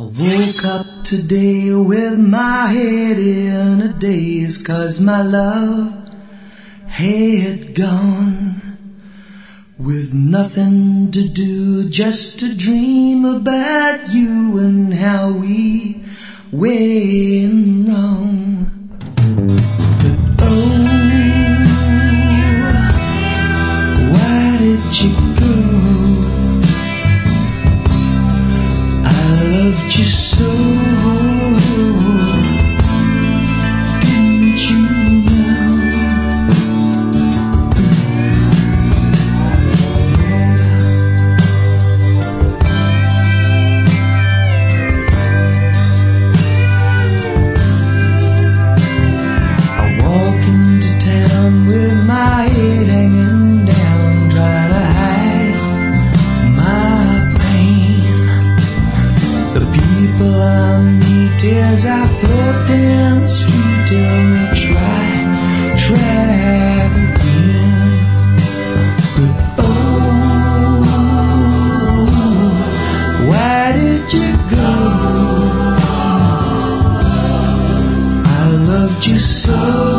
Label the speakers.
Speaker 1: I woke up today with my head in a daze, 'cause my love had gone. With nothing to do, just to dream about you and how we went wrong. But oh, why did you go? I loved you so. Didn't you know? I walk into town with my head hanging down, trying to hide my pain. The people I meet as I float down the street tell me try again. But oh, why did you go? I loved you so.